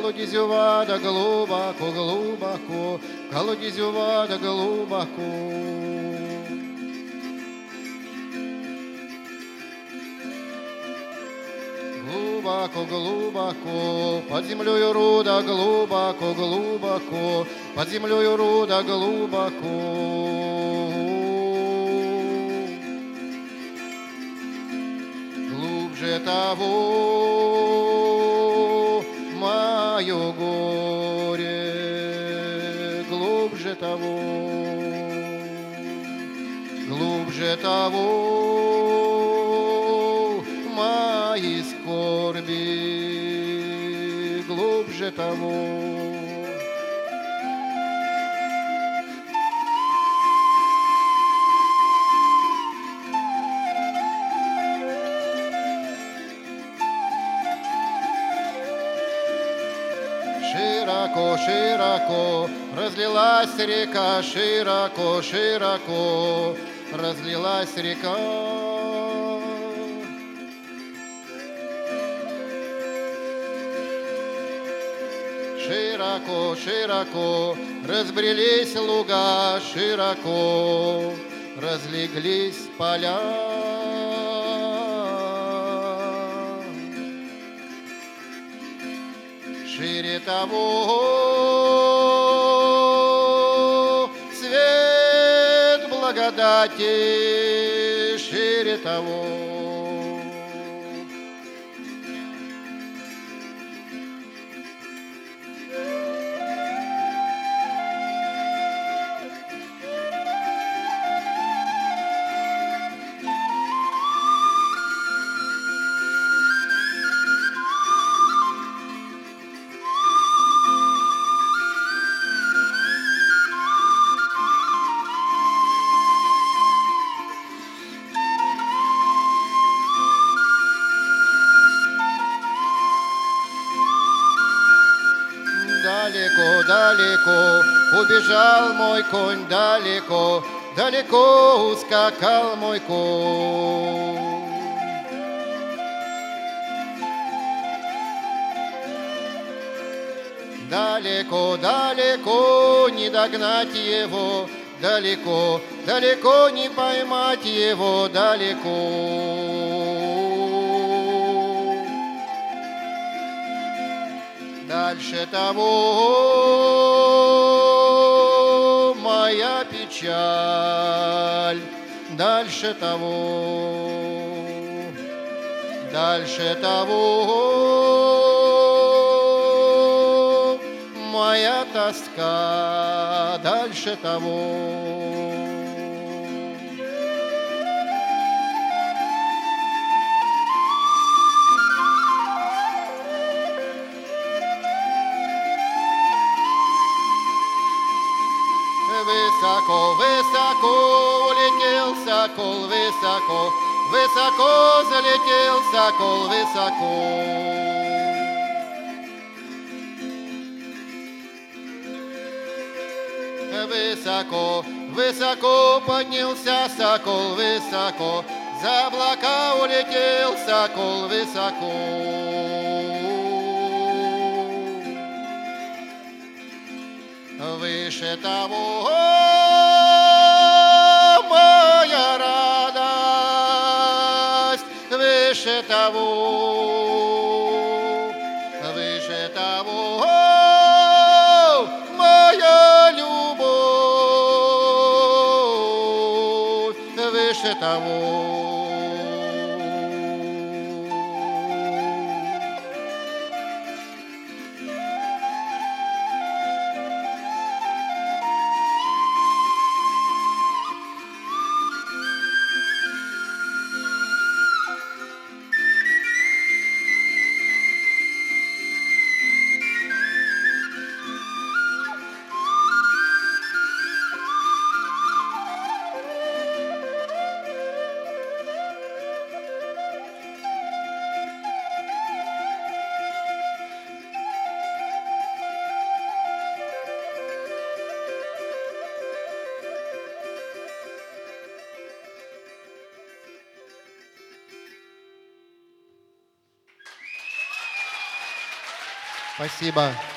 колодезю вода глубоко, глубоко, в колодезю вода глубоко. Глубоко, глубоко, под землею руда глубоко, глубоко, под землею руда глубоко. Глубже того мое горе, глубже того, глубже того мои скорби, глубже того. Широко, широко разлилась река, широко, широко разлилась река. Широко, широко разбрелись луга, широко разлеглись поля. Шире того свет благодати, шире того. Далеко, далеко убежал мой конь, далеко, далеко ускакал мой конь. Далеко, далеко не догнать его, далеко, далеко не поймать его, далеко. Дальше того моя печаль, дальше того, дальше того моя тоска, дальше того. Высоко, высоко улетел сокол, высоко, высоко залетел сокол, высоко. Высоко, высоко поднялся сокол, высоко, за облака улетел сокол, высоко. Выше того моя радость, выше того, выше того моя любовь, выше того. Спасибо.